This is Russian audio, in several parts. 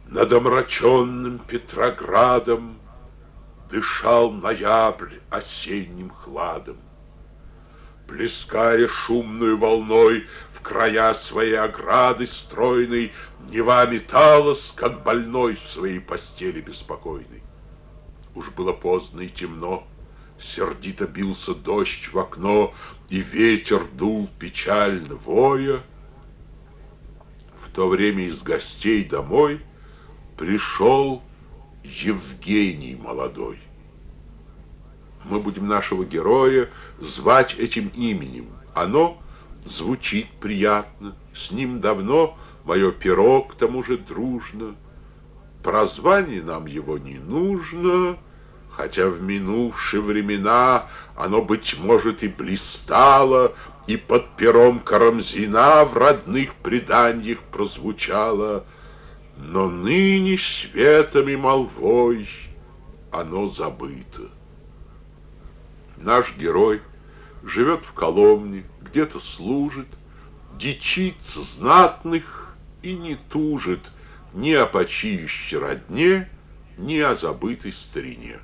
Над омраченным Петроградом дышал ноябрь осенним хладом, плеская шумную волной в края своей ограды стройной. Нева металась, как больной в своей постели беспокойной. Уж было поздно и темно, сердито бился дождь в окно, и ветер дул печально воя. В то время из гостей домой пришел Евгений молодой. Мы будем нашего героя звать этим именем. Оно звучит приятно, с ним давно мое перо к тому же дружно. Прозвание нам его не нужно, хотя в минувшие времена оно, быть может, и блистало, и под пером Карамзина в родных преданьях прозвучало, но ныне светом и молвой оно забыто. Наш герой живет в Коломне, где-то служит, дичится знатных и не тужит ни о почиющей родне, ни о забытой старине.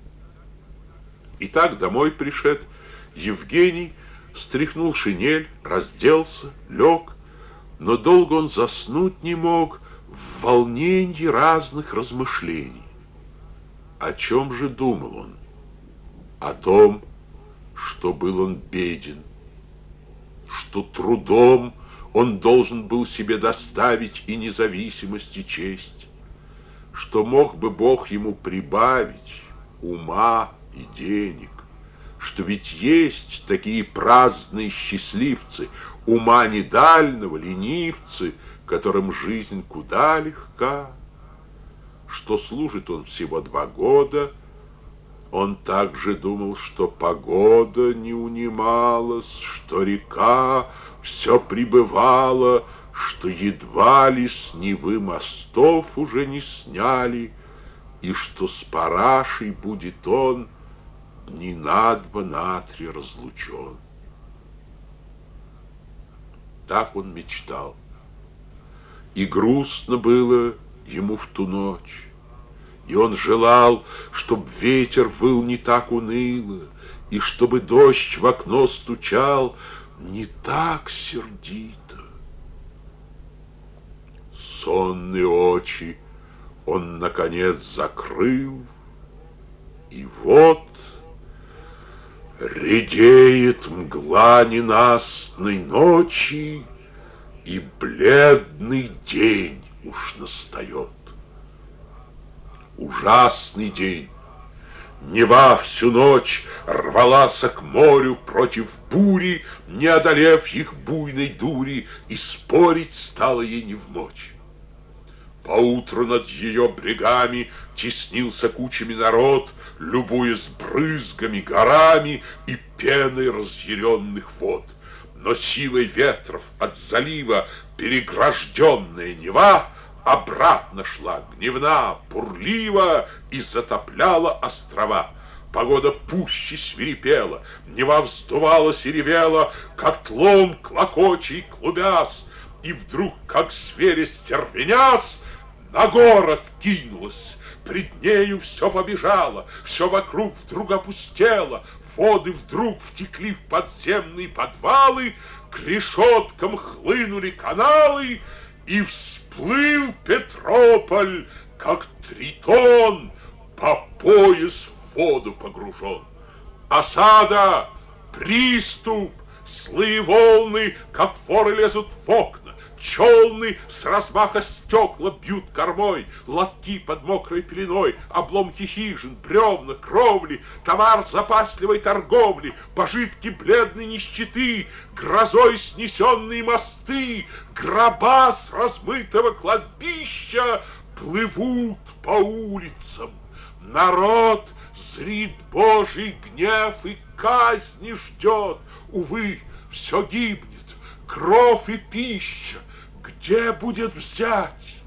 Итак, домой пришед, Евгений стряхнул шинель, разделся, лег, но долго он заснуть не мог в волнении разных размышлений. О чем же думал он? О том, что был он беден, что трудом он должен был себе доставить и независимость, и честь, что мог бы Бог ему прибавить ума и денег, что ведь есть такие праздные счастливцы, ума недального, ленивцы, которым жизнь куда легка, что служит он всего 2 года. Он также думал, что погода не унималась, что река все прибывала, что едва ли с Невы мостов уже не сняли, и что с парашей будет он ни на 2, на 3 разлучен. Так он мечтал. И грустно было ему в ту ночь. И он желал, чтоб ветер выл не так уныло, и чтобы дождь в окно стучал не так сердито. Сонные очи он, наконец, закрыл, и вот редеет мгла ненастной ночи, и бледный день уж настает. Ужасный день. Нева всю ночь рвалась к морю против бури, не одолев их буйной дури, и спорить стало ей невмочь. Поутру над ее брегами теснился кучами народ, любуясь брызгами, горами и пеной разъяренных вод. Но силой ветров от залива перегражденная Нева обратно шла, гневна, бурлива, и затопляла острова. Погода пуще свирепела, Нева вздувалась и ревела, котлом клокоча и клубясь, и вдруг, как зверь стервенясь, на город кинулась. Пред нею все побежало, все вокруг вдруг опустело, воды вдруг втекли в подземные подвалы, к решеткам хлынули каналы, и всплыл Петрополь, как тритон, по пояс в воду погружен. Осада, приступ, злые волны, как воры, лезут в окна, челны с размаха стекла бьют кормой, лотки под мокрой пеленой, обломки хижин, бревна, кровли, товар запасливой торговли, пожитки бледной нищеты, грозой снесенные мосты, гроба с размытого кладбища плывут по улицам. Народ зрит Божий гнев и казни ждет. Увы, все гибнет, кров и пища. Где будет взять?